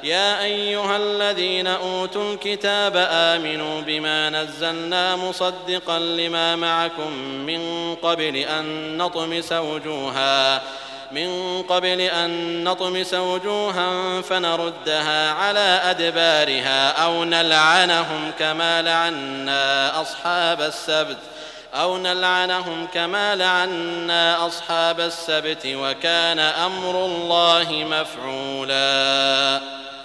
يا أيها الذين أوتوا الكتاب آمنوا بما نزلنا مصدقا لما معكم من قبل أن نطمس وجوها فنردها على أدبارها أو نلعنهم كما لعنا أصحاب السبت وكان أمر الله مفعولا.